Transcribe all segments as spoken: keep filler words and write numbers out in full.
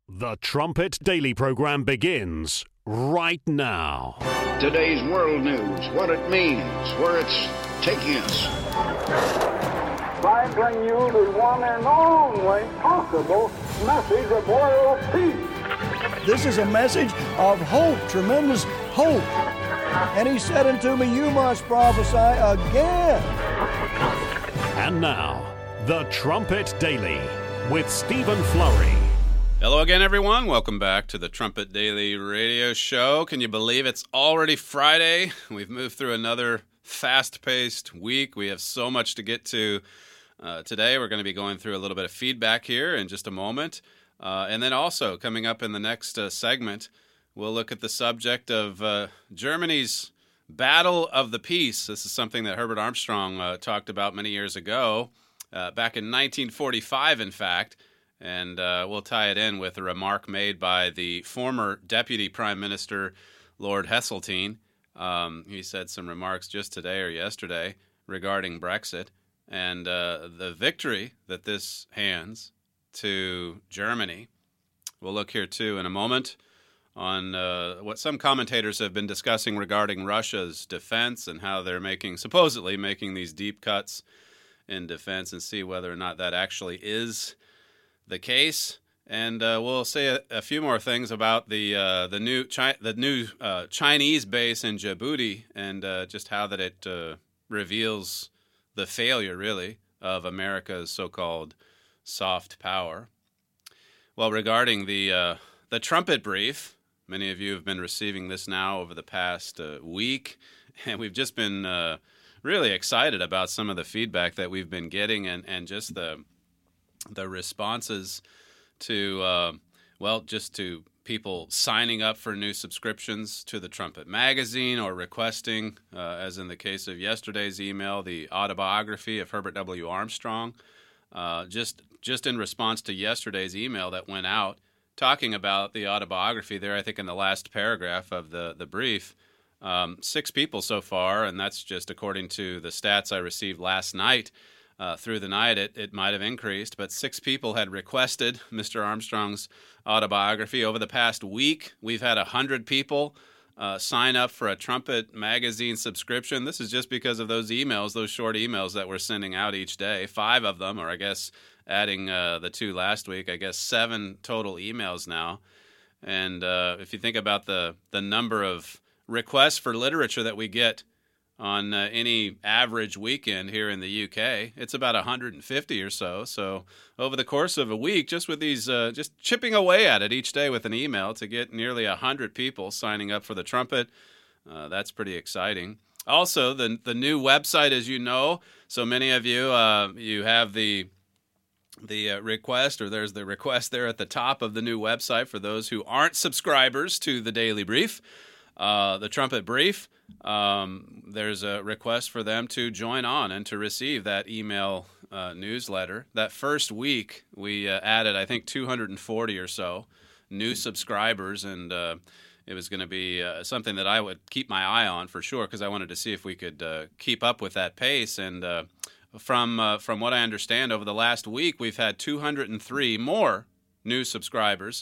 The Trumpet Daily program begins right now. Today's world news, what it means, where it's taking us. I bring you the one and only possible message of world peace. This is a message of hope, tremendous hope. And he said unto me, you must prophesy again. And now, The Trumpet Daily with Stephen Flurry. Hello again, everyone. Welcome back to the Trumpet Daily radio show. Can you believe it's already Friday? We've moved through another fast-paced week. We have so much to get to uh, today. We're going to be going through a little bit of feedback here in just a moment. Uh, and then also, coming up in the next uh, segment, we'll look at the subject of uh, Germany's Battle of the Peace. This is something that Herbert Armstrong uh, talked about many years ago, uh, back in nineteen forty-five, in fact. And uh, we'll tie it in with a remark made by the former Deputy Prime Minister, Lord Heseltine. Um, he said some remarks just today or yesterday regarding Brexit and uh, the victory that this hands to Germany. We'll look here, too, in a moment on uh, what some commentators have been discussing regarding Russia's defense and how they're making, supposedly making these deep cuts in defense, and see whether or not that actually is the case. And uh, we'll say a, a few more things about the uh, the new Chi- the new uh, Chinese base in Djibouti, and uh, just how that it uh, reveals the failure, really, of America's so-called soft power. Well, regarding the uh, the trumpet brief, many of you have been receiving this now over the past uh, week, and we've just been uh, really excited about some of the feedback that we've been getting, and, and just the the responses to, uh, well, just to people signing up for new subscriptions to the Trumpet magazine or requesting, uh, as in the case of yesterday's email, the autobiography of Herbert W. Armstrong. Uh, just just in response to yesterday's email that went out talking about the autobiography there, I think in the last paragraph of the, the brief, um, six people so far, and that's just according to the stats I received last night. Uh, through the night, it, it might have increased, but six people had requested Mister Armstrong's autobiography. Over the past week, we've had one hundred people uh, sign up for a Trumpet magazine subscription. This is just because of those emails, those short emails that we're sending out each day. Five of them, or I guess adding uh, the two last week, I guess seven total emails now. And uh, if you think about the, the number of requests for literature that we get on uh, any average weekend here in the U K, it's about one hundred fifty or so. So over the course of a week, just with these, uh, just chipping away at it each day with an email to get nearly one hundred people signing up for the Trumpet, uh, that's pretty exciting. Also, the the new website, as you know, so many of you, uh, you have the the uh, request, or there's the request there at the top of the new website for those who aren't subscribers to the Daily Brief, uh, the Trumpet Brief. Um, there's a request for them to join on and to receive that email uh, newsletter. That first week, we uh, added, I think, two hundred forty or so new subscribers, and uh, it was going to be uh, something that I would keep my eye on for sure, because I wanted to see if we could uh, keep up with that pace. And uh, from uh, from what I understand, over the last week, we've had two hundred three more new subscribers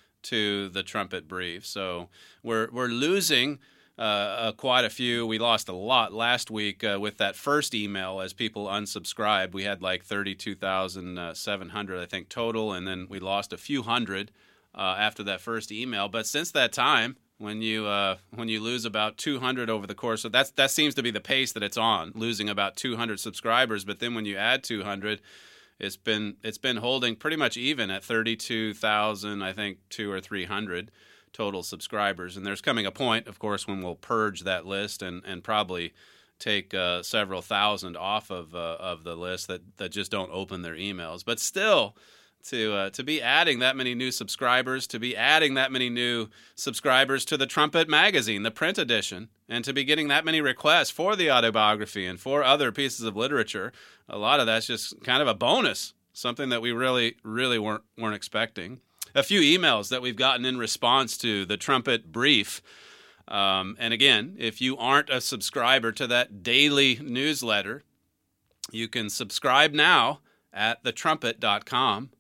to the Trumpet Brief. So we're we're losing Uh, uh, quite a few. We lost a lot last week uh, with that first email as people unsubscribed. We had like thirty-two thousand seven hundred, I think, total, and then we lost a few hundred uh, after that first email. But since that time, when you uh, when you lose about two hundred over the course of that's that seems to be the pace that it's on, losing about two hundred subscribers. But then when you add two hundred, it's been it's been holding pretty much even at thirty-two thousand, I think, two or three hundred. Total subscribers. And there's coming a point, of course, when we'll purge that list and, and probably take uh, several thousand off of uh, of the list that, that just don't open their emails. But still, to uh, to be adding that many new subscribers, to be adding that many new subscribers to the Trumpet magazine, the print edition, and to be getting that many requests for the autobiography and for other pieces of literature, a lot of that's just kind of a bonus, something that we really, really weren't weren't expecting. A few emails that we've gotten in response to the Trumpet Brief. Um, and again, if you aren't a subscriber to that daily newsletter, you can subscribe now at the trumpet dot com.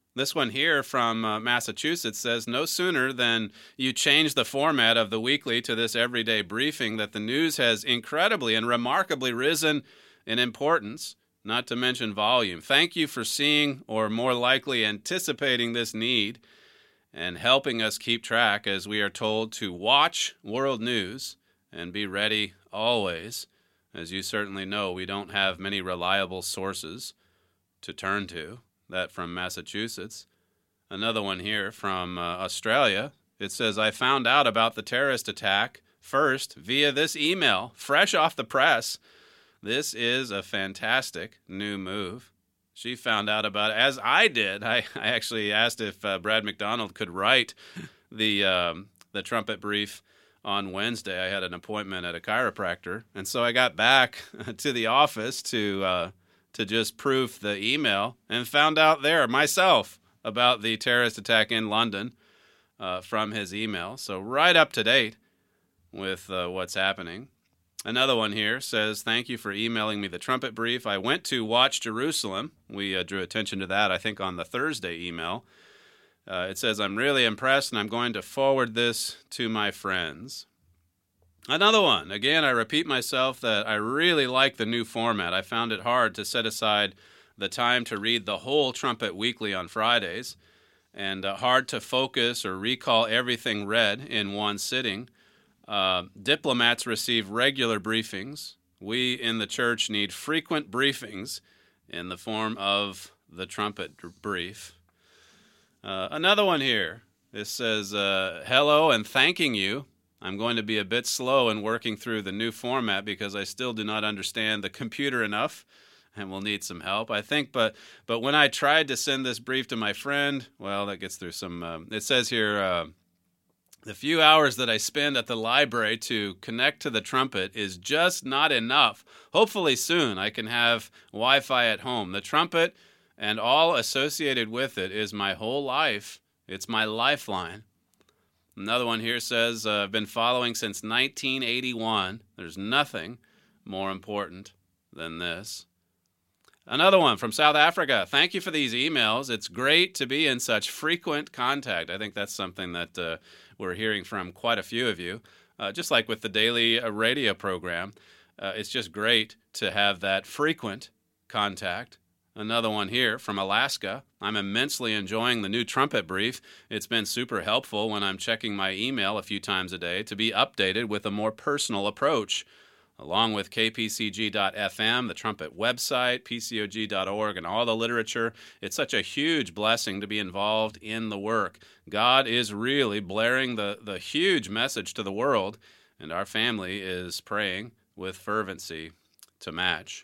This one here from uh, Massachusetts says, no sooner than you change the format of the weekly to this everyday briefing that the news has incredibly and remarkably risen in importance, not to mention volume. Thank you for seeing, or more likely anticipating, this need and helping us keep track as we are told to watch world news and be ready always. As you certainly know, we don't have many reliable sources to turn to. That from Massachusetts. Another one here from uh, Australia. It says, I found out about the terrorist attack first via this email, fresh off the press. This is a fantastic new move. She found out about it, as I did. I, I actually asked if uh, Brad McDonald could write the um, the trumpet brief on Wednesday. I had an appointment at a chiropractor, and so I got back to the office to uh, to just proof the email and found out there myself about the terrorist attack in London uh, from his email. So right up to date with uh, what's happening. Another one here says, thank you for emailing me the trumpet brief. I went to watch Jerusalem. We uh, drew attention to that, I think, on the Thursday email. Uh, it says, I'm really impressed, and I'm going to forward this to my friends. Another one. Again, I repeat myself that I really like the new format. I found it hard to set aside the time to read the whole Trumpet Weekly on Fridays, and uh, hard to focus or recall everything read in one sitting. Uh, diplomats receive regular briefings. We in the church need frequent briefings in the form of the trumpet brief. Uh, another one here. This says, uh, hello and thanking you. I'm going to be a bit slow in working through the new format because I still do not understand the computer enough and will need some help, I think. But but when I tried to send this brief to my friend, well, that gets through some, um, it says here, uh, the few hours that I spend at the library to connect to the trumpet is just not enough. Hopefully soon I can have Wi-Fi at home. The trumpet and all associated with it is my whole life. It's my lifeline. Another one here says, uh, I've been following since nineteen eighty-one. There's nothing more important than this. Another one from South Africa. Thank you for these emails. It's great to be in such frequent contact. I think that's something that uh, we're hearing from quite a few of you. Uh, just like with the daily uh, radio program, uh, it's just great to have that frequent contact. Another one here from Alaska. I'm immensely enjoying the new trumpet brief. It's been super helpful when I'm checking my email a few times a day to be updated with a more personal approach. Along with K P C G dot F M, the trumpet website, P C O G dot org, and all the literature, it's such a huge blessing to be involved in the work. God is really blaring the, the huge message to the world, and our family is praying with fervency to match.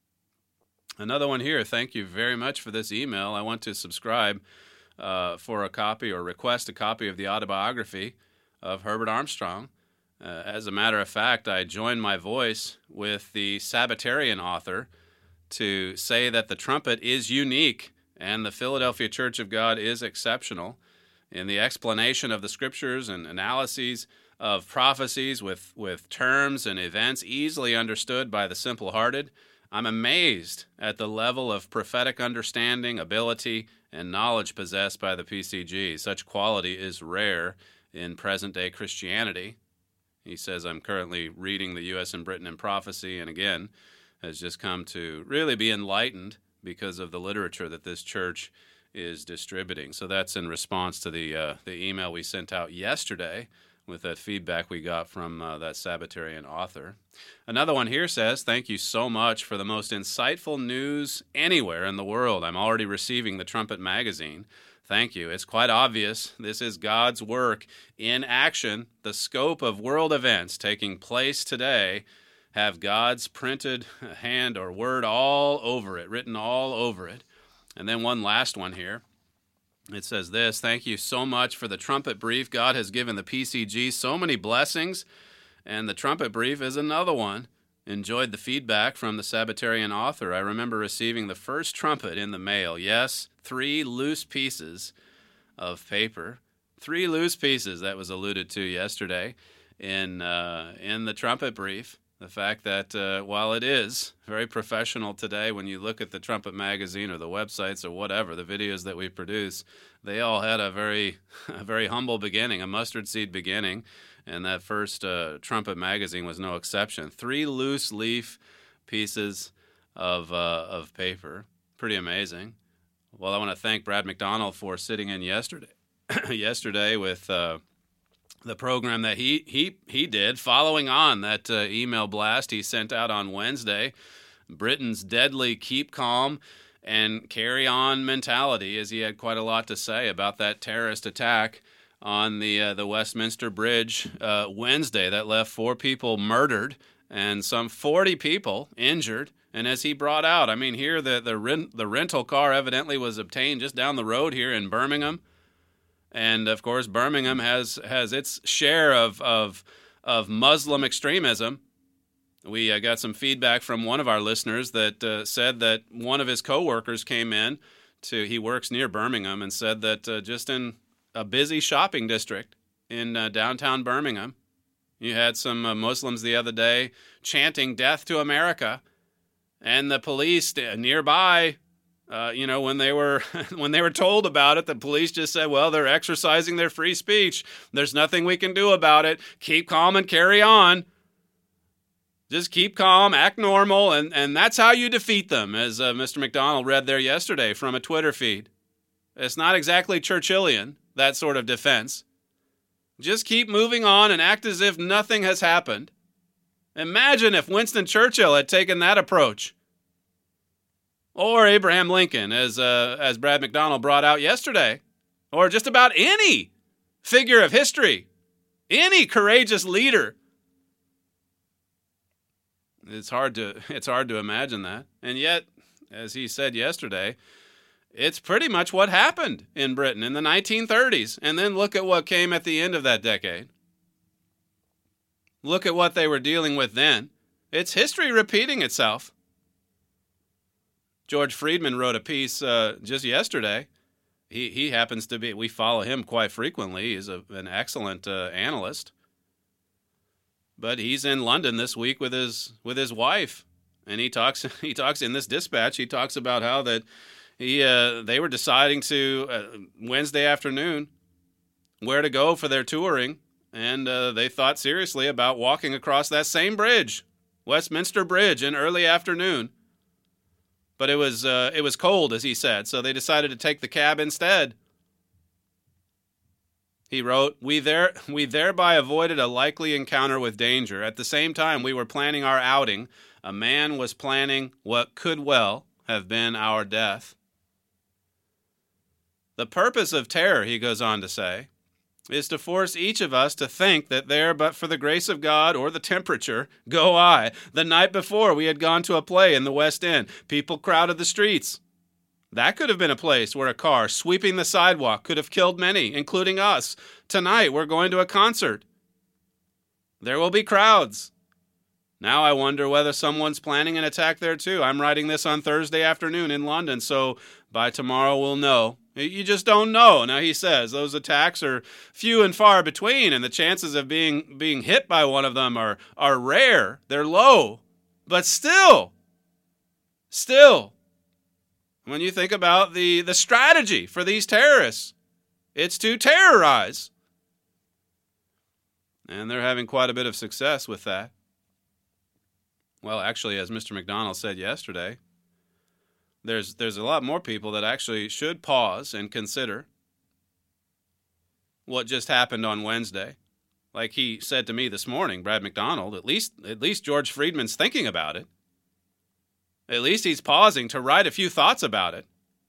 Another one here. Thank you very much for this email. I want to subscribe uh, for a copy or request a copy of the autobiography of Herbert Armstrong. Uh, as a matter of fact, I joined my voice with the Sabbatarian author to say that the trumpet is unique and the Philadelphia Church of God is exceptional in the explanation of the scriptures and analyses of prophecies with, with terms and events easily understood by the simple-hearted. I'm amazed at the level of prophetic understanding, ability, and knowledge possessed by the P C G. Such quality is rare in present-day Christianity. He says, I'm currently reading the U S and Britain in Prophecy, and again, has just come to really be enlightened because of the literature that this church is distributing. So that's in response to the uh, the email we sent out yesterday with that feedback we got from uh, that Sabbatarian author. Another one here says, thank you so much for the most insightful news anywhere in the world. I'm already receiving the Trumpet magazine. Thank you. It's quite obvious this is God's work in action. The scope of world events taking place today have God's printed hand or word all over it, written all over it. And then one last one here. It says this, thank you so much for the trumpet brief. God has given the P C G so many blessings, and the trumpet brief is another one. Enjoyed the feedback from the Sabbatarian author. I remember receiving the first trumpet in the mail. Yes, three loose pieces of paper. Three loose pieces that was alluded to yesterday in uh, in the trumpet brief. The fact that uh, while it is very professional today, when you look at the Trumpet magazine or the websites or whatever, the videos that we produce, they all had a very, a very humble beginning, a mustard seed beginning, and that first uh, Trumpet magazine was no exception. Three loose leaf pieces of uh, of paper, pretty amazing. Well, I want to thank Brad McDonald for sitting in yesterday, yesterday with. Uh, The program that he he he did, following on that uh, email blast he sent out on Wednesday, Britain's deadly keep calm and carry on mentality, as he had quite a lot to say about that terrorist attack on the uh, the Westminster Bridge uh, Wednesday that left four people murdered and some forty people injured. And as he brought out, I mean, here the the rent, the rental car evidently was obtained just down the road here in Birmingham. And, of course, Birmingham has, has its share of, of, of Muslim extremism. We uh, got some feedback from one of our listeners that uh, said that one of his coworkers came in to, he works near Birmingham, and said that uh, just in a busy shopping district in uh, downtown Birmingham, you had some uh, Muslims the other day chanting "Death to America," and the police nearby, Uh, you know, when they were when they were told about it, the police just said, well, they're exercising their free speech. There's nothing we can do about it. Keep calm and carry on. Just keep calm, act normal, and, and that's how you defeat them, as uh, Mister McDonald read there yesterday from a Twitter feed. It's not exactly Churchillian, that sort of defense. Just keep moving on and act as if nothing has happened. Imagine if Winston Churchill had taken that approach. Or Abraham Lincoln, as uh, as Brad McDonald brought out yesterday. Or just about any figure of history. Any courageous leader. It's hard to it's hard to imagine that. And yet, as he said yesterday, it's pretty much what happened in Britain in the nineteen thirties. And then look at what came at the end of that decade. Look at what they were dealing with then. It's history repeating itself. George Friedman wrote a piece uh, just yesterday. He he happens to be, we follow him quite frequently. He's a, an excellent uh, analyst. But he's in London this week with his with his wife, and he talks he talks in this dispatch. He talks about how that he uh, they were deciding to uh, Wednesday afternoon where to go for their touring, and uh, they thought seriously about walking across that same bridge, Westminster Bridge, in early afternoon. But it was uh, it was cold, as he said, so they decided to take the cab instead. He wrote, we there we thereby avoided a likely encounter with danger. At the same time we were planning our outing, a man was planning what could well have been our death. The purpose of terror, he goes on to say, is to force each of us to think that there, but for the grace of God or the temperature, go I. The night before, we had gone to a play in the West End. People crowded the streets. That could have been a place where a car sweeping the sidewalk could have killed many, including us. Tonight, we're going to a concert. There will be crowds. Now I wonder whether someone's planning an attack there too. I'm writing this on Thursday afternoon in London, so by tomorrow we'll know. You just don't know. Now, he says those attacks are few and far between, and the chances of being being hit by one of them are, are rare. They're low. But still, still, when you think about the, the strategy for these terrorists, it's to terrorize. And they're having quite a bit of success with that. Well, actually, as Mister McDonald said yesterday, There's there's a lot more people that actually should pause and consider what just happened on Wednesday. Like he said to me this morning, Brad McDonald, at least at least George Friedman's thinking about it. At least he's pausing to write a few thoughts about it.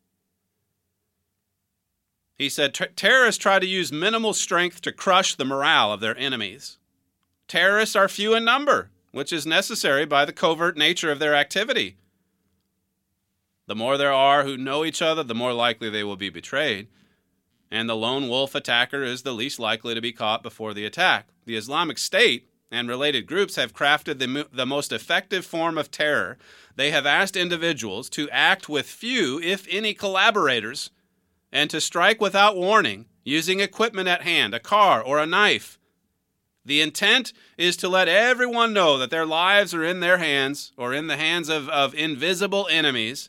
He said, terrorists try to use minimal strength to crush the morale of their enemies. Terrorists are few in number, which is necessary by the covert nature of their activity. The more there are who know each other, the more likely they will be betrayed. And the lone wolf attacker is the least likely to be caught before the attack. The Islamic State and related groups have crafted the, the most effective form of terror. They have asked individuals to act with few, if any, collaborators, and to strike without warning, using equipment at hand, a car or a knife. The intent is to let everyone know that their lives are in their hands or in the hands of, of invisible enemies,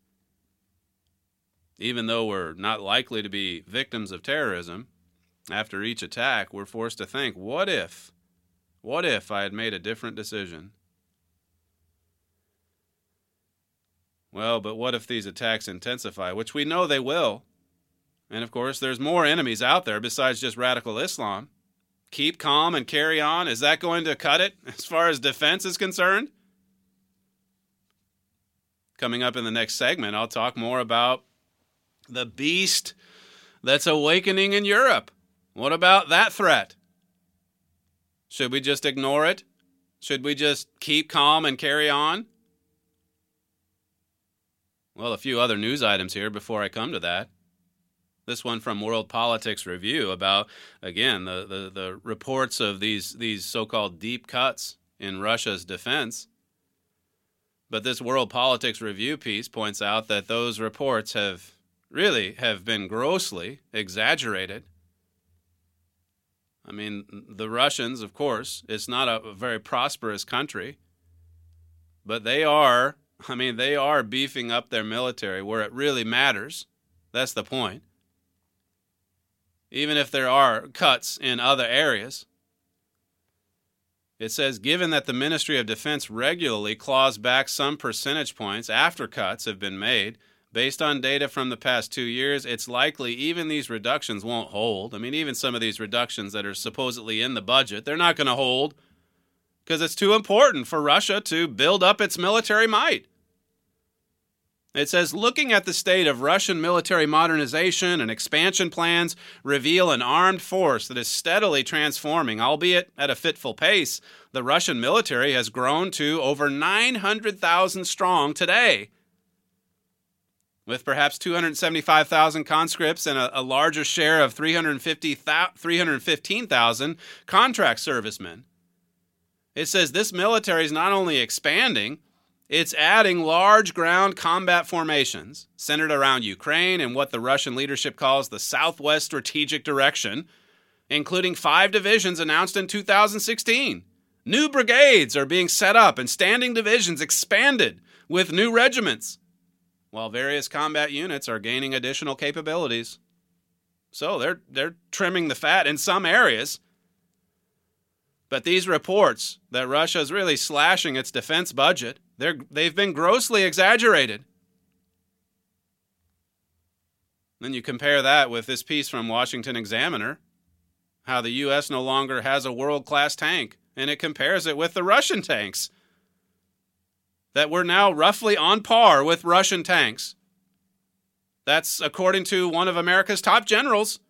even though we're not likely to be victims of terrorism. After each attack, we're forced to think, what if, what if I had made a different decision? Well, but what if these attacks intensify, which we know they will? And of course, there's more enemies out there besides just radical Islam. Keep calm and carry on. Is that going to cut it as far as defense is concerned? Coming up in the next segment, I'll talk more about the beast that's awakening in Europe. What about that threat? Should we just ignore it? Should we just keep calm and carry on? Well, a few other news items here before I come to that. This one from World Politics Review about, again, the, the, the reports of these, these so-called deep cuts in Russia's defense. But this World Politics Review piece points out that those reports have really have been grossly exaggerated. I mean, the Russians, of course, it's not a very prosperous country, but they are, I mean, they are beefing up their military where it really matters. That's the point. Even if there are cuts in other areas. It says, given that the Ministry of Defense regularly claws back some percentage points after cuts have been made, based on data from the past two years, it's likely even these reductions won't hold. I mean, even some of these reductions that are supposedly in the budget, they're not going to hold because it's too important for Russia to build up its military might. It says, looking at the state of Russian military modernization and expansion plans reveal an armed force that is steadily transforming, albeit at a fitful pace. The Russian military has grown to over nine hundred thousand strong today, with perhaps two hundred seventy-five thousand conscripts and a, a larger share of three hundred fifteen thousand contract servicemen. It says this military is not only expanding, it's adding large ground combat formations centered around Ukraine and what the Russian leadership calls the Southwest Strategic Direction, including five divisions announced in two thousand sixteen. New brigades are being set up and standing divisions expanded with new regiments, while various combat units are gaining additional capabilities. So they're they're trimming the fat in some areas. But these reports that Russia is really slashing its defense budget, they're, they've been grossly exaggerated. Then you compare that with this piece from Washington Examiner, how the U S no longer has a world-class tank, and it compares it with the Russian tanks. That we're now roughly on par with Russian tanks. That's according to one of America's top generals.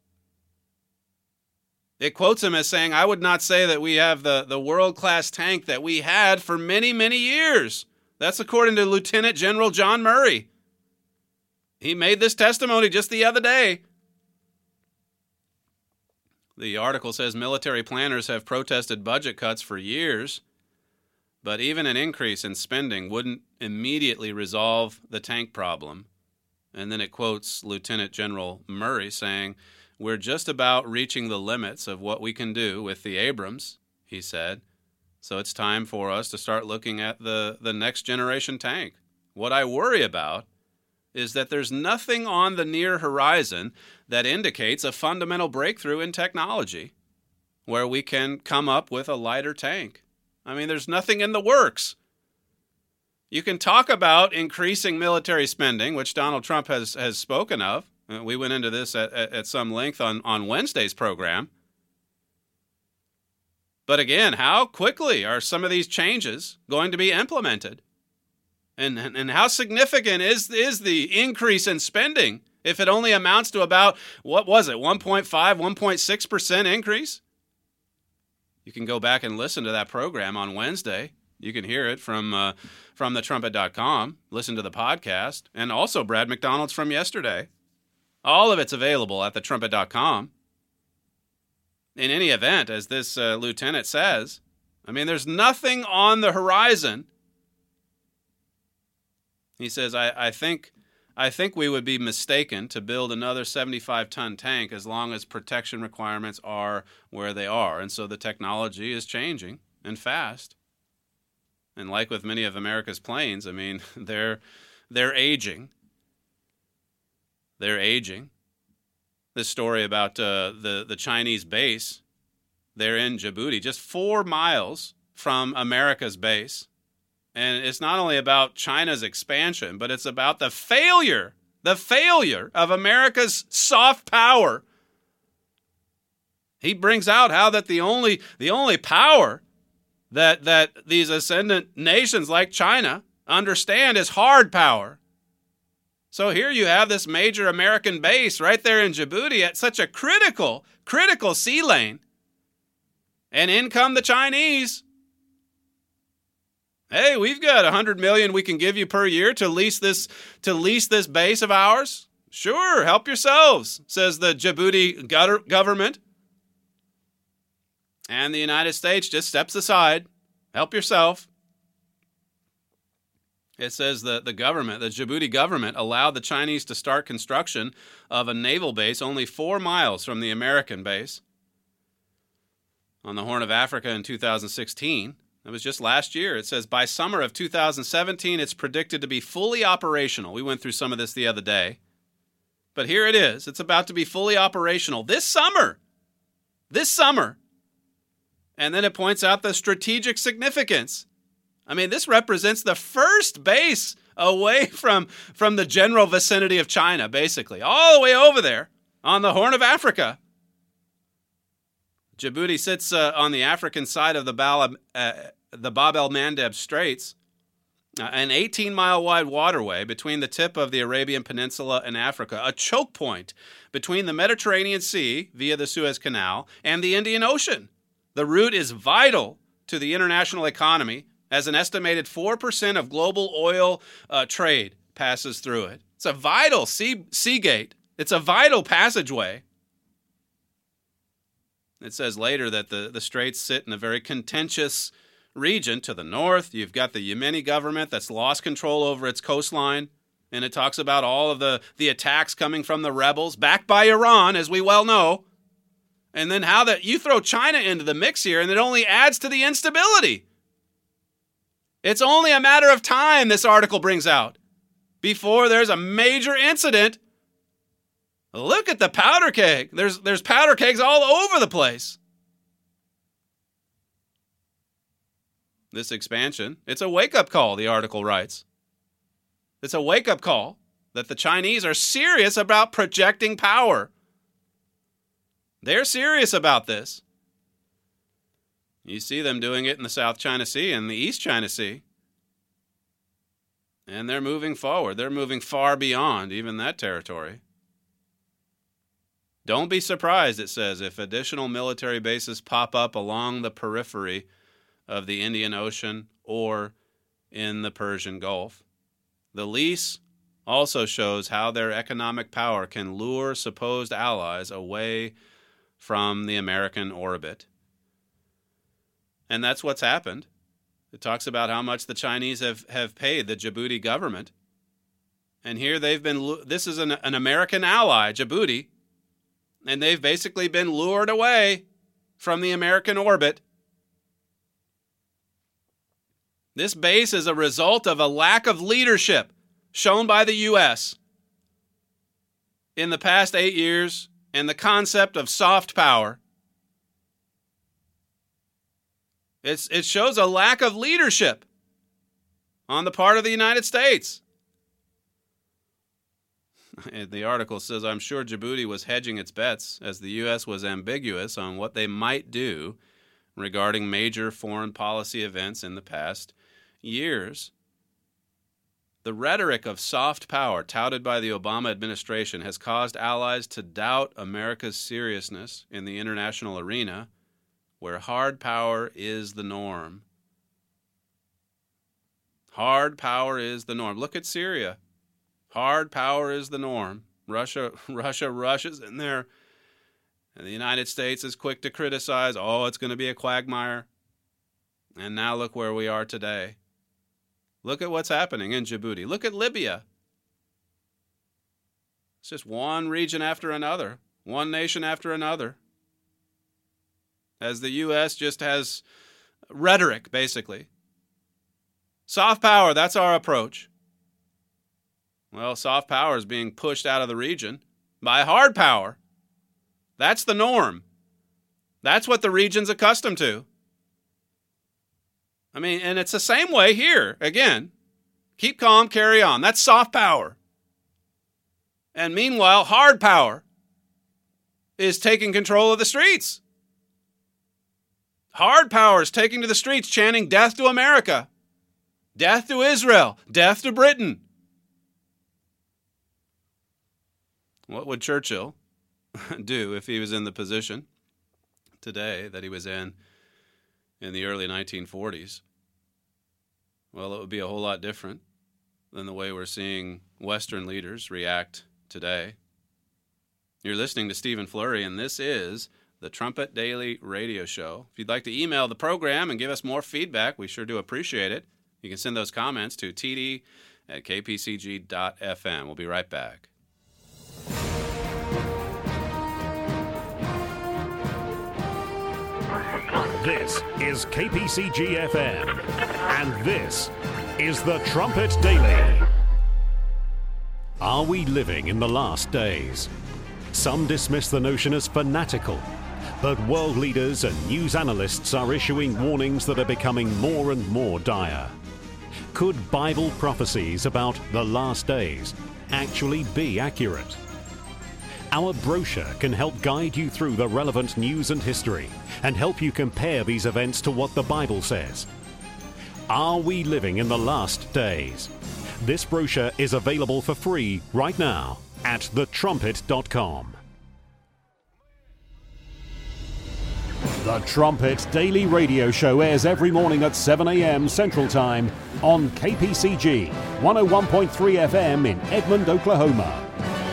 It quotes him as saying, I would not say that we have the, the world-class tank that we had for many, many years. That's according to Lieutenant General John Murray. He made this testimony just the other day. The article says military planners have protested budget cuts for years, but even an increase in spending wouldn't immediately resolve the tank problem. And then it quotes Lieutenant General Murray saying, we're just about reaching the limits of what we can do with the Abrams, he said. So it's time for us to start looking at the, the next generation tank. What I worry about is that there's nothing on the near horizon that indicates a fundamental breakthrough in technology where we can come up with a lighter tank. I mean, there's nothing in the works. You can talk about increasing military spending, which Donald Trump has, has spoken of. We went into this at, at, at some length on, on Wednesday's program. But again, how quickly are some of these changes going to be implemented? And, and, and how significant is, is the increase in spending if it only amounts to about, what was it, one point five, one point six percent increase? You can go back and listen to that program on Wednesday. You can hear it from uh, from the trumpet dot com, listen to the podcast, and also Brad McDonald's from yesterday. All of it's available at the trumpet dot com. In any event, as this uh, lieutenant says, I mean, there's nothing on the horizon. He says, I, I think I think we would be mistaken to build another seventy-five ton tank as long as protection requirements are where they are. And so the technology is changing, and fast. And like with many of America's planes, I mean, they're they're aging. They're aging. This story about uh, the, the Chinese base, they're in Djibouti, just four miles from America's base. And it's not only about China's expansion, but it's about the failure, the failure of America's soft power. He brings out how that the only the only power that that these ascendant nations like China understand is hard power. So here you have this major American base right there in Djibouti at such a critical, critical sea lane. And in come the Chinese. Hey, we've got one hundred million dollars we can give you per year to lease this to lease this base of ours. Sure, help yourselves, says the Djibouti government. And the United States just steps aside. Help yourself. It says that the government, the Djibouti government, allowed the Chinese to start construction of a naval base only four miles from the American base on the Horn of Africa in two thousand sixteen. It was just last year. It says by summer of two thousand seventeen, it's predicted to be fully operational. We went through some of this the other day. But here it is. It's about to be fully operational this summer. This summer. And then it points out the strategic significance. I mean, this represents the first base away from, from the general vicinity of China, basically. All the way over there on the Horn of Africa. Djibouti sits uh, on the African side of the, Bal- uh, the Bab el-Mandeb Straits, uh, an eighteen-mile wide waterway between the tip of the Arabian Peninsula and Africa, a choke point between the Mediterranean Sea via the Suez Canal and the Indian Ocean. The route is vital to the international economy, as an estimated four percent of global oil uh, trade passes through it. It's a vital sea, sea gate. It's a vital passageway. It says later that the, the straits sit in a very contentious region to the north. You've got the Yemeni government that's lost control over its coastline. And it talks about all of the, the attacks coming from the rebels, backed by Iran, as we well know. And then how that you throw China into the mix here, and it only adds to the instability. It's only a matter of time, this article brings out, before there's a major incident. Look at the powder keg. There's, there's powder kegs all over the place. This expansion, it's a wake-up call, the article writes. It's a wake-up call that the Chinese are serious about projecting power. They're serious about this. You see them doing it in the South China Sea and the East China Sea. And they're moving forward. They're moving far beyond even that territory. Don't be surprised, it says, if additional military bases pop up along the periphery of the Indian Ocean or in the Persian Gulf. The lease also shows how their economic power can lure supposed allies away from the American orbit. And that's what's happened. It talks about how much the Chinese have, have paid the Djibouti government. And here they've been, this is an, an American ally, Djibouti, and they've basically been lured away from the American orbit. This base is a result of a lack of leadership shown by the U S in the past eight years and the concept of soft power. It's, it shows a lack of leadership on the part of the United States. The article says, I'm sure Djibouti was hedging its bets as the U S was ambiguous on what they might do regarding major foreign policy events in the past years. The rhetoric of soft power touted by the Obama administration has caused allies to doubt America's seriousness in the international arena, where hard power is the norm. Hard power is the norm. Look at Syria. Hard power is the norm. Russia, Russia rushes in there, and the United States is quick to criticize, oh, it's going to be a quagmire. And now look where we are today. Look at what's happening in Djibouti. Look at Libya. It's just one region after another, one nation after another. As the U S just has rhetoric, basically. Soft power, that's our approach. Well, soft power is being pushed out of the region by hard power. That's the norm. That's what the region's accustomed to. I mean, and it's the same way here. Again, keep calm, carry on. That's soft power. And meanwhile, hard power is taking control of the streets. Hard power is taking to the streets, chanting death to America, death to Israel, death to Britain. What would Churchill do if he was in the position today that he was in in the early nineteen forties? Well, it would be a whole lot different than the way we're seeing Western leaders react today. You're listening to Stephen Flurry, and this is the Trumpet Daily Radio Show. If you'd like to email the program and give us more feedback, we sure do appreciate it. You can send those comments to t d at k p c g dot f m. We'll be right back. This is K P C G F M, and this is the Trumpet Daily. Are we living in the last days? Some dismiss the notion as fanatical, but world leaders and news analysts are issuing warnings that are becoming more and more dire. Could Bible prophecies about the last days actually be accurate? Our brochure can help guide you through the relevant news and history and help you compare these events to what the Bible says. Are we living in the last days? This brochure is available for free right now at the trumpet dot com. The Trumpet Daily Radio Show airs every morning at seven a.m. Central Time on K P C G one oh one point three F M in Edmond, Oklahoma.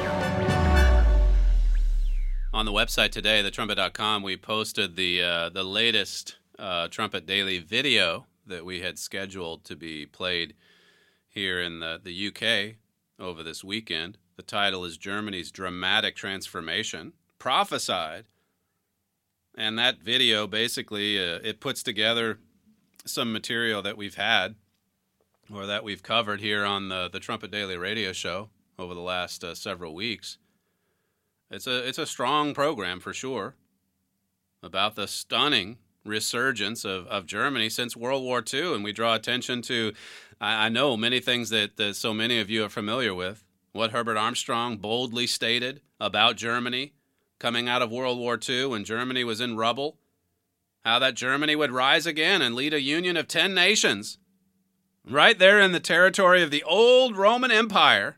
On the website today, the trumpet dot com, we posted the uh, the latest uh, Trumpet Daily video that we had scheduled to be played here in the, the U K over this weekend. The title is Germany's Dramatic Transformation, Prophesied. And that video, basically, uh, it puts together some material that we've had or that we've covered here on the, the Trumpet Daily Radio Show over the last uh, several weeks. It's a it's a strong program for sure about the stunning resurgence of, of Germany since World War Two, and we draw attention to, I, I know, many things that, that so many of you are familiar with. What Herbert Armstrong boldly stated about Germany coming out of World War Two when Germany was in rubble, how that Germany would rise again and lead a union of ten nations right there in the territory of the old Roman Empire.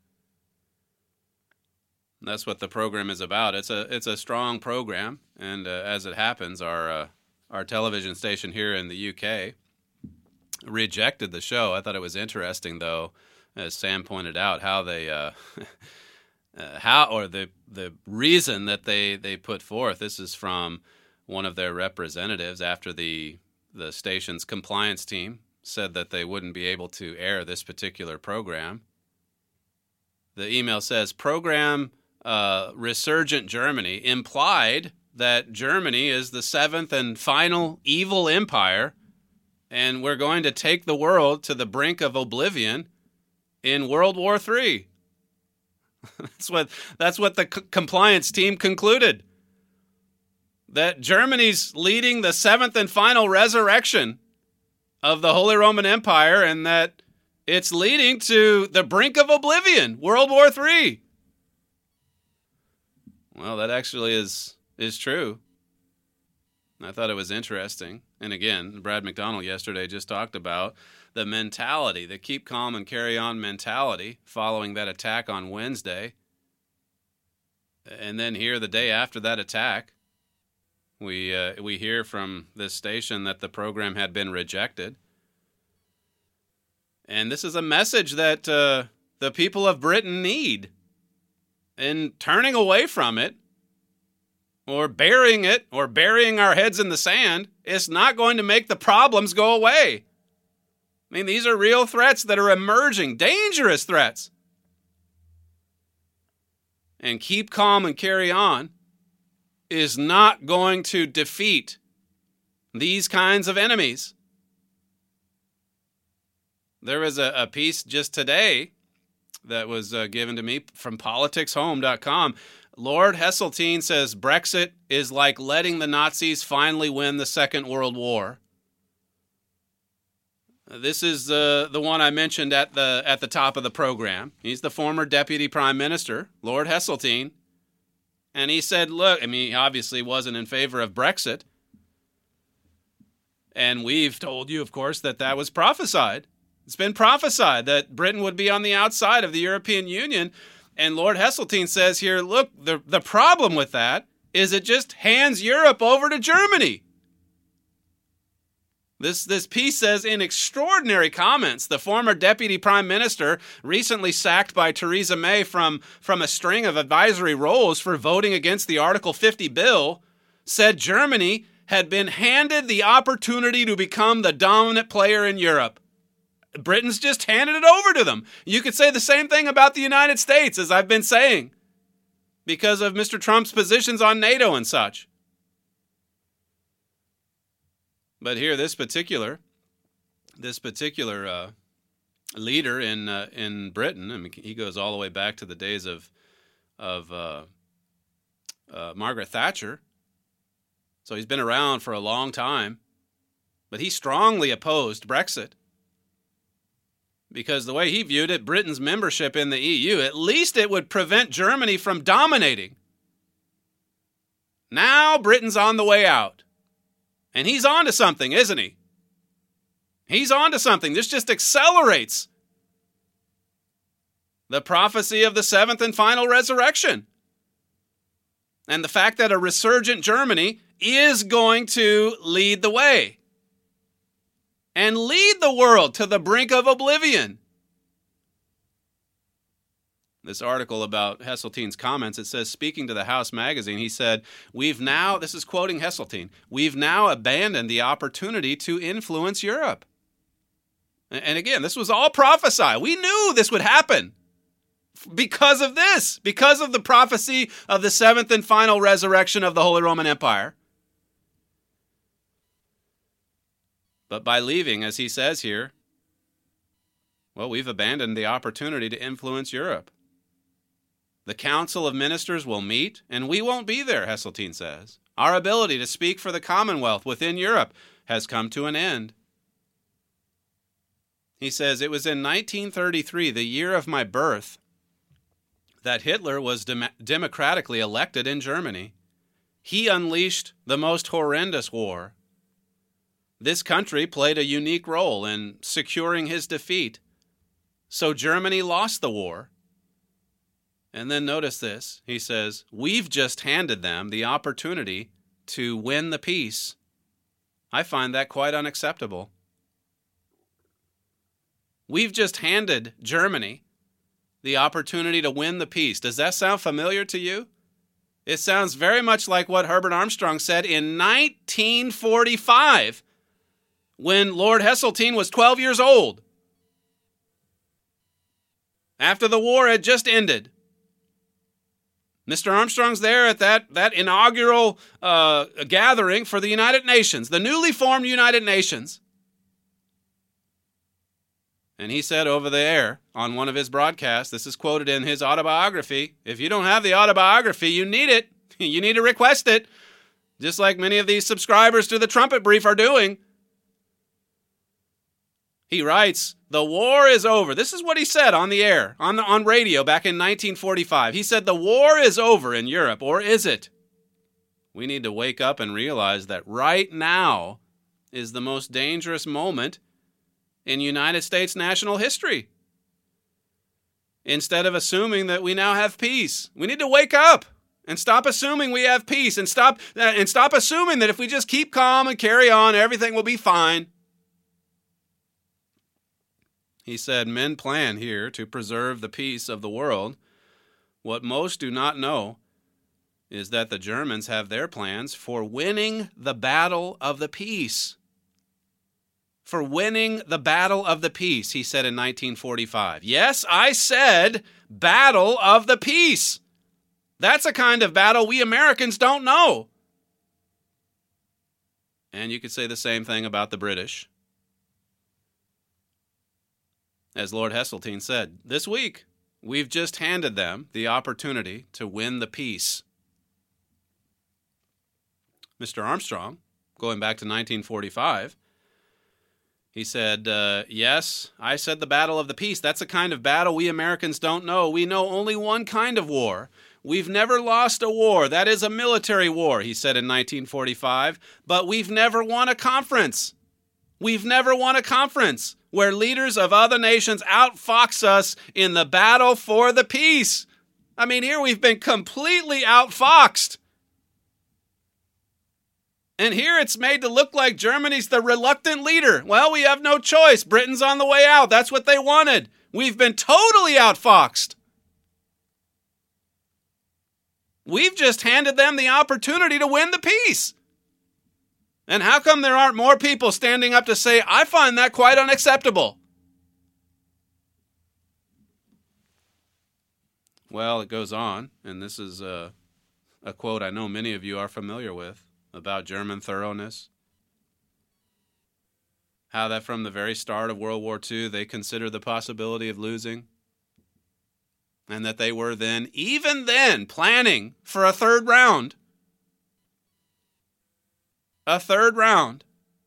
That's what the program is about. It's a it's a strong program, and uh, as it happens, our uh, our television station here in the U K rejected the show. I thought it was interesting, though, as Sam pointed out, how they uh, uh, how or the the reason that they, they put forth. This is from one of their representatives after the the station's compliance team said that they wouldn't be able to air this particular program. The email says, program uh, Resurgent Germany implied that Germany is the seventh and final evil empire, and we're going to take the world to the brink of oblivion in World War Three. That's what that's what the c- compliance team concluded. That Germany's leading the seventh and final resurrection of the Holy Roman Empire, and that it's leading to the brink of oblivion, World War Three. Well, that actually is is true. I thought it was interesting. And again, Brad McDonald yesterday just talked about the mentality, the keep calm and carry on mentality following that attack on Wednesday. And then here, the day after that attack, we uh, we hear from this station that the program had been rejected. And this is a message that uh, the people of Britain need. And turning away from it, or burying it, or burying our heads in the sand, is not going to make the problems go away. I mean, these are real threats that are emerging, dangerous threats. and keep calm and carry on is not going to defeat these kinds of enemies. There was a, a piece just today that was uh, given to me from politics home dot com. Lord Heseltine says Brexit is like letting the Nazis finally win the Second World War. This is uh, the one I mentioned at the at the top of the program. He's the former Deputy Prime Minister, Lord Heseltine. And he said, look, I mean, he obviously wasn't in favor of Brexit. And we've told you, of course, that that was prophesied. It's been prophesied that Britain would be on the outside of the European Union. And Lord Heseltine says here, look, the, the problem with that is it just hands Europe over to Germany. This, this piece says, in extraordinary comments, the former Deputy Prime Minister, recently sacked by Theresa May from, from a string of advisory roles for voting against the Article fifty bill, said Germany had been handed the opportunity to become the dominant player in Europe. Britain's just handed it over to them. You could say the same thing about the United States, as I've been saying, because of Mister Trump's positions on NATO and such. But here, this particular, this particular uh, leader in uh, in Britain, I mean, he goes all the way back to the days of of uh, uh, Margaret Thatcher. So he's been around for a long time, but he strongly opposed Brexit because the way he viewed it, Britain's membership in the E U, at least it would prevent Germany from dominating. Now Britain's on the way out. And he's on to something, isn't he? He's on to something. This just accelerates the prophecy of the seventh and final resurrection. And the fact that a resurgent Germany is going to lead the way and lead the world to the brink of oblivion. This article about Heseltine's comments, it says, speaking to the House magazine, he said, we've now, this is quoting Heseltine, we've now abandoned the opportunity to influence Europe. And again, this was all prophesied. We knew this would happen because of this, because of the prophecy of the seventh and final resurrection of the Holy Roman Empire. But by leaving, as he says here, well, we've abandoned the opportunity to influence Europe. The Council of Ministers will meet, and we won't be there, Heseltine says. Our ability to speak for the Commonwealth within Europe has come to an end. He says, it was in nineteen thirty-three, the year of my birth, that Hitler was dem- democratically elected in Germany. He unleashed the most horrendous war. This country played a unique role in securing his defeat. So Germany lost the war. And then notice this. He says, we've just handed them the opportunity to win the peace. I find that quite unacceptable. We've just handed Germany the opportunity to win the peace. Does that sound familiar to you? It sounds very much like what Herbert Armstrong said in nineteen forty-five when Lord Heseltine was twelve years old. After the war had just ended. Mister Armstrong's there at that, that inaugural uh, gathering for the United Nations, the newly formed United Nations. And he said over the air on one of his broadcasts, this is quoted in his autobiography, if you don't have the autobiography, you need it. You need to request it, just like many of these subscribers to the Trumpet Brief are doing. He writes, the war is over. This is what he said on the air, on the, on radio back in nineteen forty-five. He said, the war is over in Europe, or is it? We need to wake up and realize that right now is the most dangerous moment in United States national history. Instead of assuming that we now have peace, we need to wake up and stop assuming we have peace and stop, uh, and stop assuming that if we just keep calm and carry on, everything will be fine. He said, men plan here to preserve the peace of the world. What most do not know is that the Germans have their plans for winning the battle of the peace. For winning the battle of the peace, he said in nineteen forty-five. Yes, I said battle of the peace. That's a kind of battle we Americans don't know. And you could say the same thing about the British. As Lord Heseltine said, this week, we've just handed them the opportunity to win the peace. Mister Armstrong, going back to nineteen forty-five, he said, uh, yes, I said the battle of the peace. That's a kind of battle we Americans don't know. We know only one kind of war. We've never lost a war. That is a military war, he said in nineteen forty-five. But we've never won a conference. We've never won a conference where leaders of other nations outfox us in the battle for the peace. I mean, here we've been completely outfoxed. And here it's made to look like Germany's the reluctant leader. Well, we have no choice. Britain's on the way out. That's what they wanted. We've been totally outfoxed. We've just handed them the opportunity to win the peace. And how come there aren't more people standing up to say, I find that quite unacceptable? Well, it goes on, and this is a, a quote I know many of you are familiar with about German thoroughness. How that from the very start of World War Two, they considered the possibility of losing. And that they were then, even then, planning for a third round. A third round.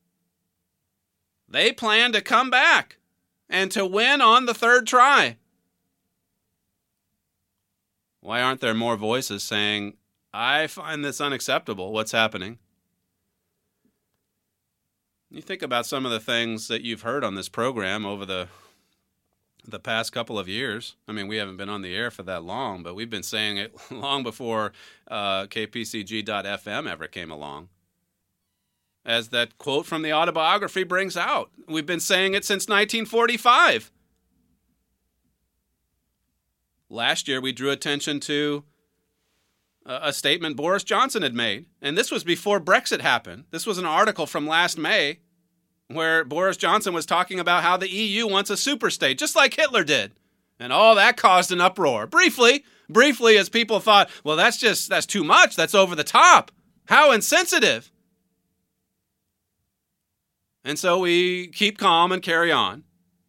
They planned to come back and to win on the third try. Why aren't there more voices saying, I find this unacceptable, what's happening? You think about some of the things that you've heard on this program over the the past couple of years. I mean, we haven't been on the air for that long, but we've been saying it long before uh, K P C G dot F M ever came along. As that quote from the autobiography brings out, we've been saying it since nineteen forty-five. Last year, we drew attention to a statement Boris Johnson had made, and this was before Brexit happened. This was an article from last May where Boris Johnson was talking about how the E U wants a superstate, just like Hitler did. And all that caused an uproar. Briefly, briefly, as people thought, well, that's just, that's too much. That's over the top. How insensitive. And so we keep calm and carry on.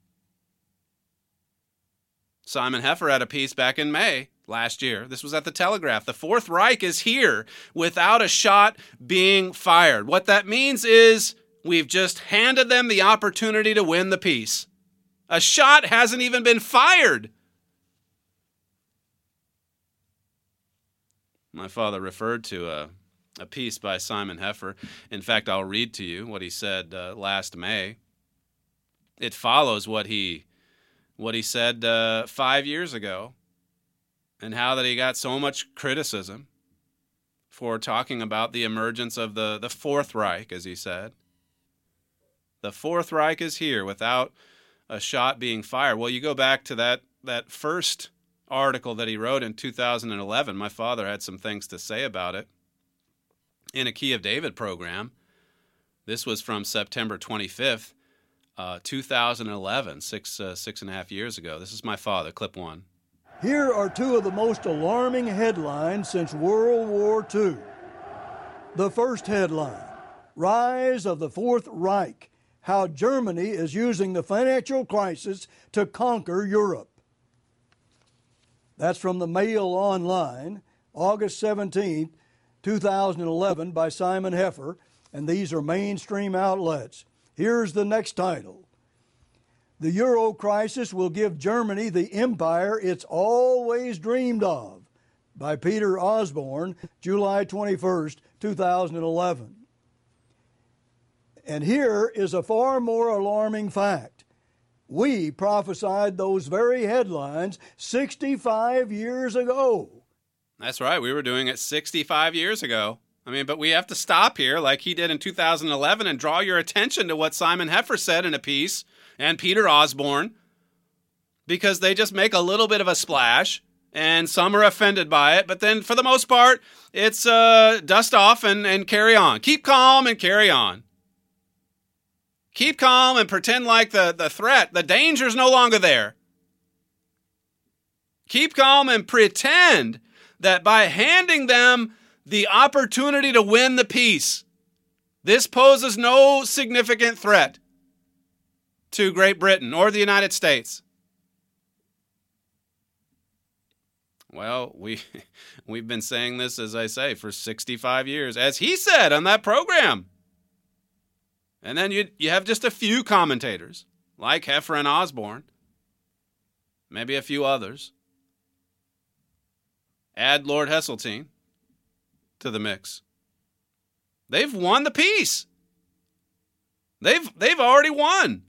Simon Heffer had a piece back in May last year. This was at the Telegraph. The Fourth Reich is here without a shot being fired. What that means is we've just handed them the opportunity to win the peace. A shot hasn't even been fired. My father referred to a, a piece by Simon Heffer. In fact, I'll read to you what he said uh, last May. It follows what he what he said uh, five years ago, and how that he got so much criticism for talking about the emergence of the, the Fourth Reich, as he said. The Fourth Reich is here without a shot being fired. Well, you go back to that, that first article that he wrote in two thousand eleven. My father had some things to say about it in a Key of David program. This was from September twenty-fifth, uh, two thousand eleven, six, uh, six and a half years ago. This is my father, clip one. Here are two of the most alarming headlines since World War Two. The first headline, Rise of the Fourth Reich, how Germany is using the financial crisis to conquer Europe. That's from the Mail Online, August seventeenth, two thousand eleven, by Simon Heffer, and these are mainstream outlets. Here's the next title. The Euro crisis will give Germany the empire it's always dreamed of, by Peter Osborne, July twenty-first, two thousand eleven. And here is a far more alarming fact. We prophesied those very headlines sixty-five years ago. That's right. We were doing it sixty-five years ago. I mean, but we have to stop here like he did in two thousand eleven and draw your attention to what Simon Heffer said in a piece, and Peter Osborne, because they just make a little bit of a splash, and some are offended by it, but then for the most part, it's uh, dust off and, and carry on. Keep calm and carry on. Keep calm and pretend like the, the threat, the danger's no longer there. Keep calm and pretend that by handing them the opportunity to win the peace, this poses no significant threat to Great Britain or the United States. Well, we, we've been saying this, as I say, for sixty-five years, as he said on that program. And then you, you have just a few commentators, like Heffer and Osborne, maybe a few others. Add Lord Heseltine to the mix. They've won the peace. They've, they've already won.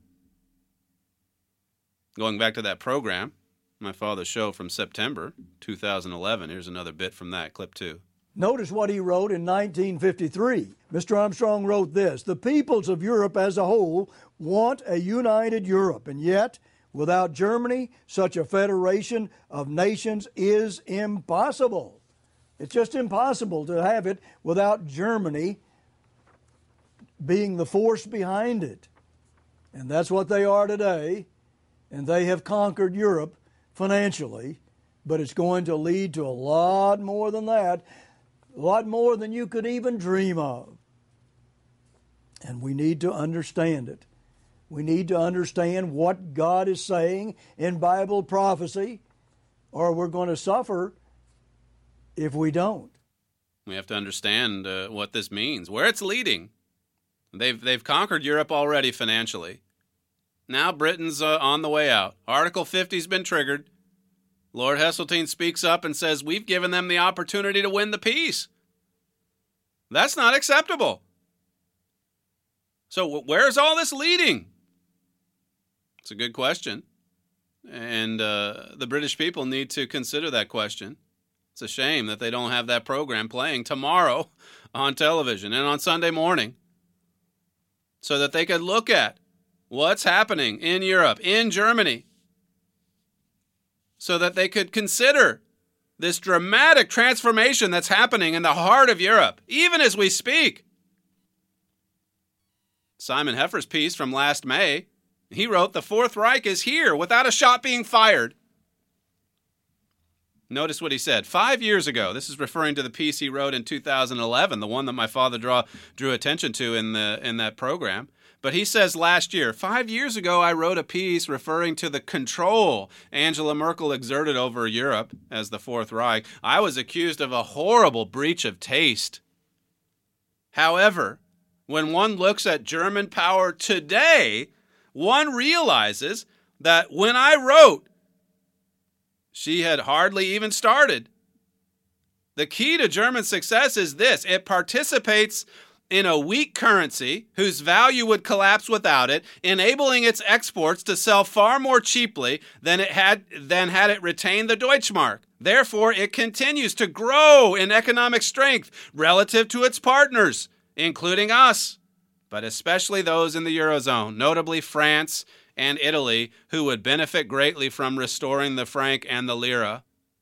Going back to that program, my father's show from September two thousand eleven. Here's another bit from that, clip two. Notice what he wrote in nineteen fifty-three. Mister Armstrong wrote this: the peoples of Europe as a whole want a united Europe, and yet, without Germany, such a federation of nations is impossible. It's just impossible to have it without Germany being the force behind it. And that's what they are today. And they have conquered Europe financially, but it's going to lead to a lot more than that, a lot more than you could even dream of. And we need to understand it. We need to understand what God is saying in Bible prophecy, or we're going to suffer if we don't. We have to understand uh, what this means, where it's leading. They've, they've conquered Europe already financially. Now Britain's uh, on the way out. Article fifty's been triggered. Lord Heseltine speaks up and says, we've given them the opportunity to win the peace. That's not acceptable. So where's all this leading? It's a good question. And uh, the British people need to consider that question. It's a shame that they don't have that program playing tomorrow on television and on Sunday morning so that they could look at what's happening in Europe, in Germany, so that they could consider this dramatic transformation that's happening in the heart of Europe, even as we speak. Simon Heffer's piece from last May, he wrote, the Fourth Reich is here without a shot being fired. Notice what he said. Five years ago, this is referring to the piece he wrote in two thousand eleven, the one that my father draw, drew attention to in the in that program. But he says last year, five years ago, I wrote a piece referring to the control Angela Merkel exerted over Europe as the Fourth Reich. I was accused of a horrible breach of taste. However, when one looks at German power today, one realizes that when I wrote, she had hardly even started. The key to German success is this: it participates in a weak currency whose value would collapse without it, enabling its exports to sell far more cheaply than it had than had it retained the Deutschmark. Therefore, it continues to grow in economic strength relative to its partners, including us, but especially those in the Eurozone, notably France and Italy, who would benefit greatly from restoring the franc and the lira.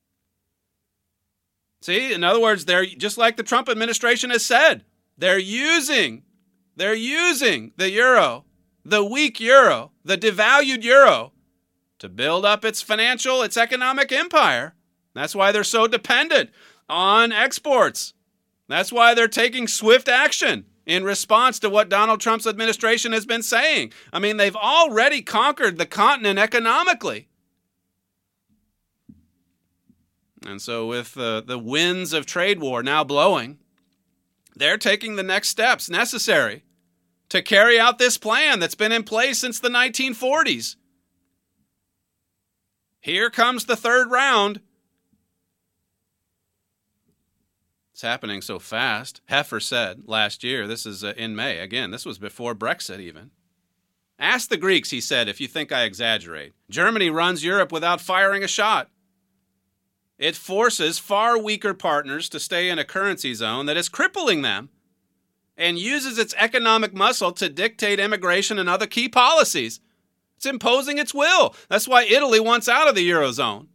See, in other words, they're just like the Trump administration has said. They're using, they're using the euro, the weak euro, the devalued euro, to build up its financial, its economic empire. That's why they're so dependent on exports. That's why they're taking swift action in response to what Donald Trump's administration has been saying. I mean, they've already conquered the continent economically. And so with uh, the winds of trade war now blowing, they're taking the next steps necessary to carry out this plan that's been in place since the nineteen forties. Here comes the third round. It's happening so fast. Heffer said last year, this is uh, in May, again, this was before Brexit even. Ask the Greeks, he said, if you think I exaggerate. Germany runs Europe without firing a shot. It forces far weaker partners to stay in a currency zone that is crippling them and uses its economic muscle to dictate immigration and other key policies. It's imposing its will. That's why Italy wants out of the Eurozone.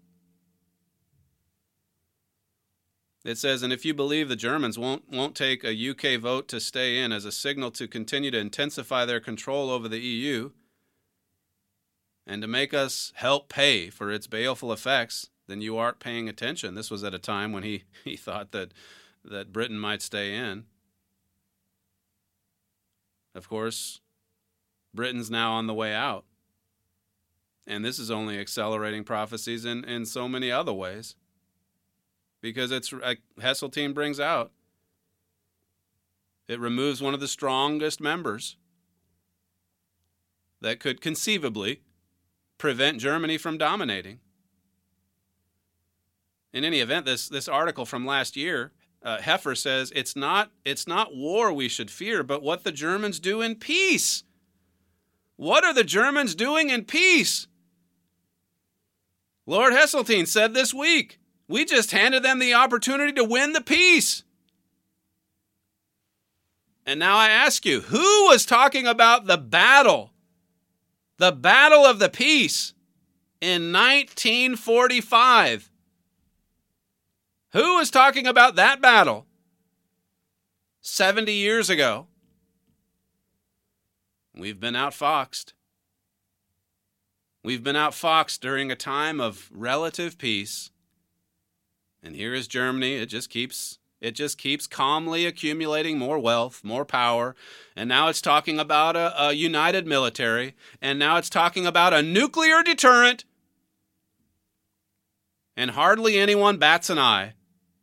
It says, and if you believe the Germans won't won't take a U K vote to stay in as a signal to continue to intensify their control over the E U and to make us help pay for its baleful effects, then you aren't paying attention. This was at a time when he, he thought that, that Britain might stay in. Of course, Britain's now on the way out. And this is only accelerating prophecies in, in so many other ways. Because it's, like Heseltine brings out, it removes one of the strongest members that could conceivably prevent Germany from dominating. In any event, this, this article from last year, uh, Heffer says, it's not, it's not war we should fear, but what the Germans do in peace. What are the Germans doing in peace? Lord Heseltine said this week, we just handed them the opportunity to win the peace. And now I ask you, who was talking about the battle, the battle of the peace in nineteen forty-five? Who was talking about that battle seventy years ago? We've been outfoxed. We've been outfoxed during a time of relative peace. And here is Germany. It just keeps it just keeps calmly accumulating more wealth, more power. And now it's talking about a, a united military. And now it's talking about a nuclear deterrent. And hardly anyone bats an eye.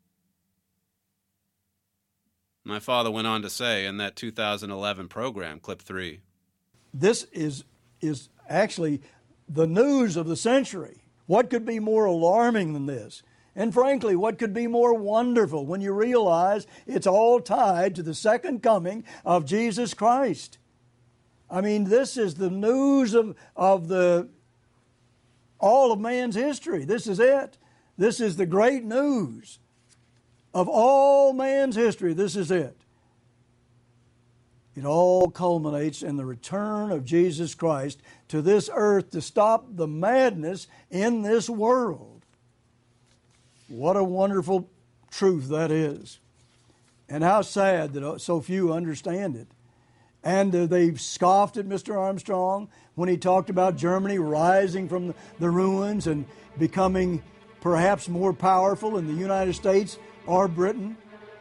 My father went on to say in that two thousand eleven program, clip three. This is is actually the news of the century. What could be more alarming than this? And frankly, what could be more wonderful when you realize it's all tied to the second coming of Jesus Christ? I mean, this is the news of, of the all of man's history. This is it. This is the great news of all man's history. This is it. It all culminates in the return of Jesus Christ to this earth to stop the madness in this world. What a wonderful truth that is. And how sad that so few understand it. And uh, they've scoffed at Mister Armstrong when he talked about Germany rising from the ruins and becoming perhaps more powerful than the United States or Britain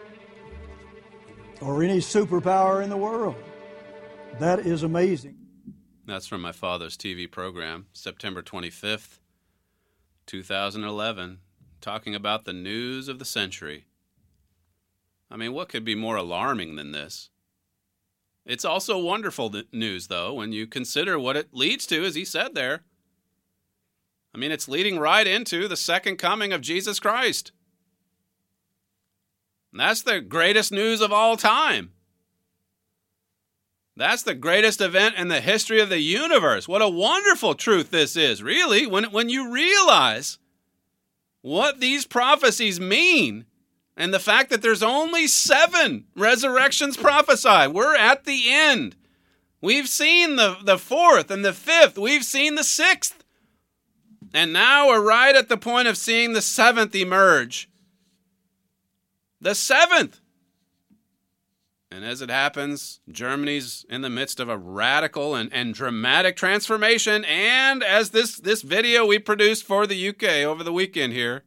or any superpower in the world. That is amazing. That's from my father's T V program, September twenty-fifth, two thousand eleven, talking about the news of the century. I mean, what could be more alarming than this? It's also wonderful news, though, when you consider what it leads to, as he said there. I mean, it's leading right into the second coming of Jesus Christ. And that's the greatest news of all time. That's the greatest event in the history of the universe. What a wonderful truth this is, really, when, when you realize what these prophecies mean and the fact that there's only seven resurrections prophesied. We're at the end. We've seen the, the fourth and the fifth. We've seen the sixth. And now we're right at the point of seeing the seventh emerge. The seventh. And as it happens, Germany's in the midst of a radical and, and dramatic transformation. And as this, this video we produced for the U K over the weekend here,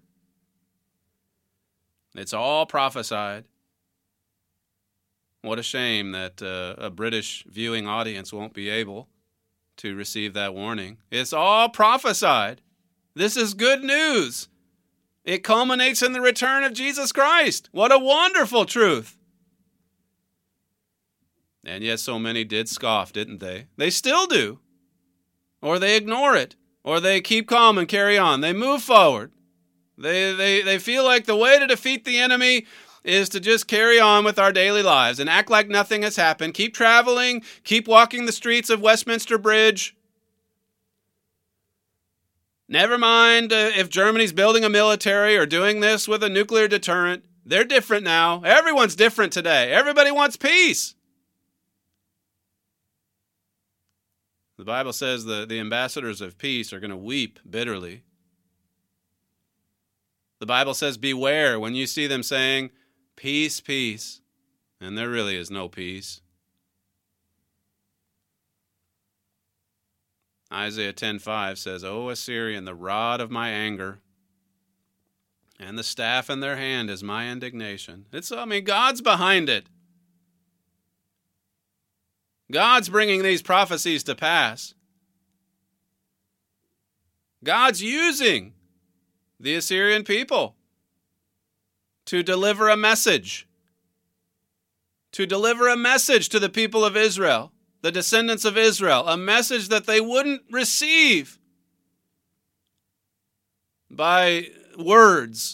it's all prophesied. What a shame that uh, a British viewing audience won't be able to receive that warning. It's all prophesied. This is good news. It culminates in the return of Jesus Christ. What a wonderful truth. And yet so many did scoff, didn't they? They still do. Or they ignore it. Or they keep calm and carry on. They move forward. They, they, they feel like the way to defeat the enemy is to just carry on with our daily lives and act like nothing has happened. Keep traveling. Keep walking the streets of Westminster Bridge. Never mind uh, if Germany's building a military or doing this with a nuclear deterrent. They're different now. Everyone's different today. Everybody wants peace. The Bible says the, the ambassadors of peace are going to weep bitterly. The Bible says, beware when you see them saying, peace, peace, and there really is no peace. Isaiah ten five says, O Assyrian, the rod of my anger, and the staff in their hand is my indignation. It's, I mean, God's behind it. God's bringing these prophecies to pass. God's using the Assyrian people to deliver a message. To deliver a message to the people of Israel, the descendants of Israel, a message that they wouldn't receive by words.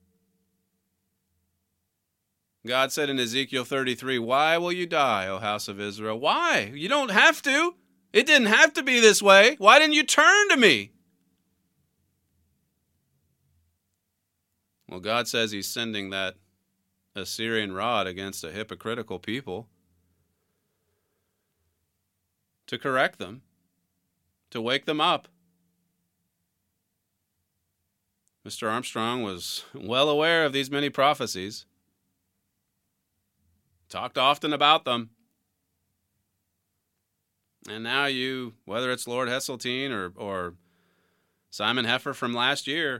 God said in Ezekiel thirty-three, "Why will you die, O house of Israel?" Why? You don't have to. It didn't have to be this way. Why didn't you turn to me? Well, God says he's sending that Assyrian rod against a hypocritical people to correct them, to wake them up. Mister Armstrong was well aware of these many prophecies, talked often about them. And now you, whether it's Lord Hesseltine or, or Simon Heffer from last year,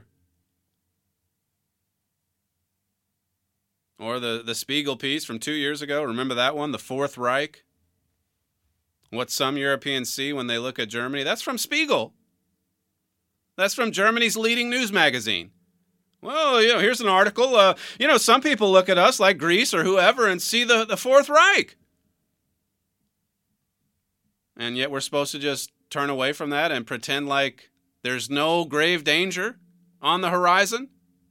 or the, the Spiegel piece from two years ago, remember that one, the Fourth Reich? What some Europeans see when they look at Germany, that's from Spiegel. That's from Germany's leading news magazine. Well, you know, here's an article. Uh, you know, some people look at us like Greece or whoever and see the, the Fourth Reich. And yet we're supposed to just turn away from that and pretend like there's no grave danger on the horizon.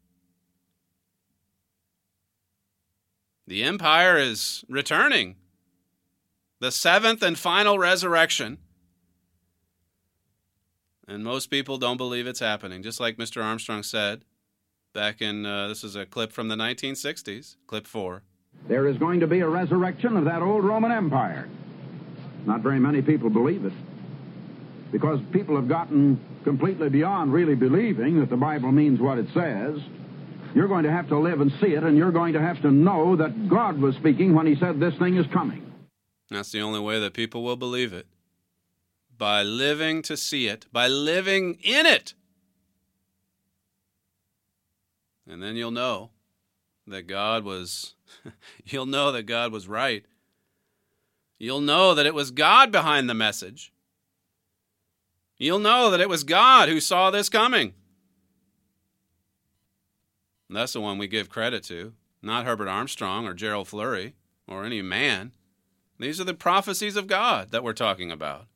The empire is returning. The seventh and final resurrection. And most people don't believe it's happening, just like Mister Armstrong said back in, uh, this is a clip from the nineteen sixties, clip four. There is going to be a resurrection of that old Roman Empire. Not very many people believe it, because people have gotten completely beyond really believing that the Bible means what it says. You're going to have to live and see it, and you're going to have to know that God was speaking when he said this thing is coming. That's the only way that people will believe it. By living to see it, by living in it. And then you'll know that God was, you'll know that God was right. You'll know that it was God behind the message. You'll know that it was God who saw this coming. And that's the one we give credit to, not Herbert Armstrong or Gerald Flurry or any man. These are the prophecies of God that we're talking about.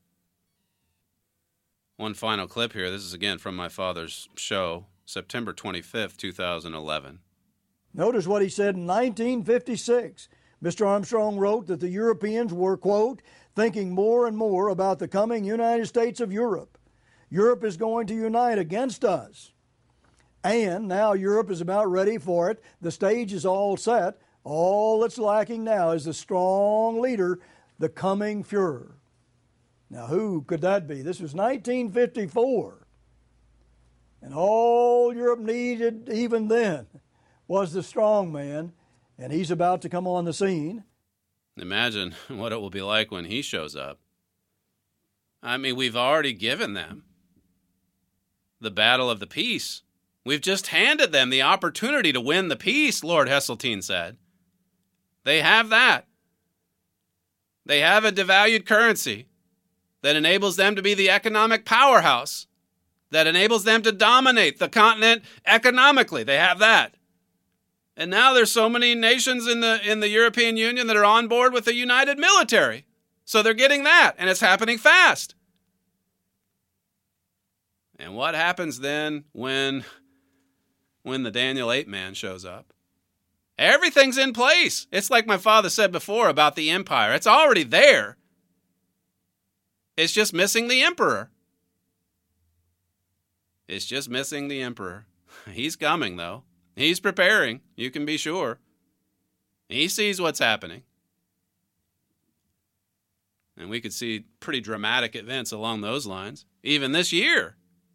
One final clip here. This is again from my father's show, September twenty-fifth, two thousand eleven. Notice what he said in nineteen fifty-six. Mister Armstrong wrote that the Europeans were, quote, thinking more and more about the coming United States of Europe. Europe is going to unite against us. And now Europe is about ready for it. The stage is all set. All that's lacking now is the strong leader, the coming Fuhrer. Now, who could that be? This was nineteen fifty-four. And all Europe needed even then was the strong man, and he's about to come on the scene. Imagine what it will be like when he shows up. I mean, we've already given them the battle of the peace. We've just handed them the opportunity to win the peace, Lord Hesseltine said. They have that. They have a devalued currency that enables them to be the economic powerhouse, that enables them to dominate the continent economically. They have that. And now there's so many nations in the in the European Union that are on board with the united military. So they're getting that, and it's happening fast. And what happens then when, when the Daniel eight man shows up? Everything's in place. It's like my father said before about the empire. It's already there. It's just missing the emperor. It's just missing the emperor. He's coming, though. He's preparing, you can be sure. He sees what's happening. And we could see pretty dramatic events along those lines, even this year.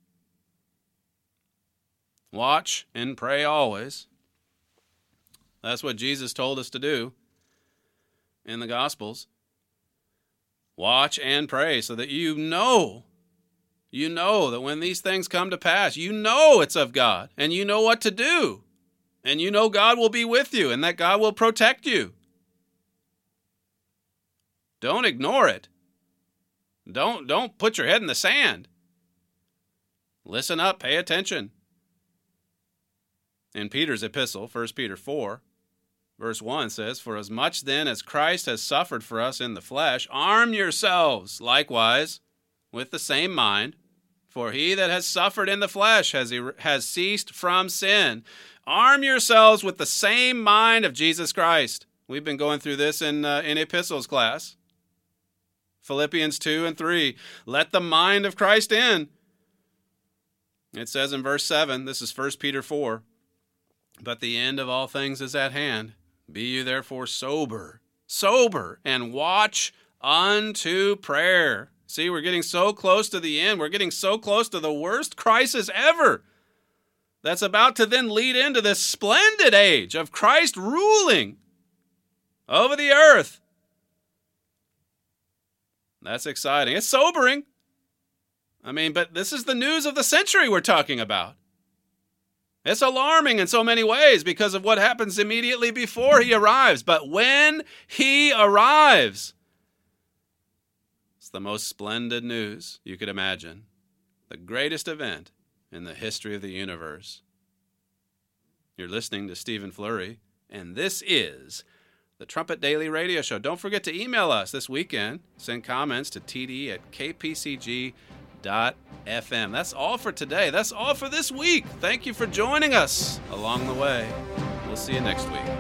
Watch and pray always. That's what Jesus told us to do in the Gospels. Watch and pray so that you know, you know that when these things come to pass, you know it's of God and you know what to do. And you know God will be with you and that God will protect you. Don't ignore it. Don't, don't put your head in the sand. Listen up, pay attention. In Peter's epistle, First Peter four, verse one says, "For as much then as Christ has suffered for us in the flesh, arm yourselves likewise with the same mind. For he that has suffered in the flesh has, has ceased from sin." Arm yourselves with the same mind of Jesus Christ. We've been going through this in, uh, in epistles class. Philippians two and three, "Let the mind of Christ in." It says in verse seven, this is First Peter four, "But the end of all things is at hand. Be you therefore sober, sober, and watch unto prayer." See, we're getting so close to the end. We're getting so close to the worst crisis ever. That's about to then lead into this splendid age of Christ ruling over the earth. That's exciting. It's sobering. I mean, but this is the news of the century we're talking about. It's alarming in so many ways because of what happens immediately before he arrives. But when he arrives, it's the most splendid news you could imagine. The greatest event in the history of the universe. You're listening to Stephen Flurry, and this is the Trumpet Daily Radio Show. Don't forget to email us this weekend. Send comments to t d at k p c g dot f m. That's all for today. That's all for this week. Thank you for joining us along the way. We'll see you next week.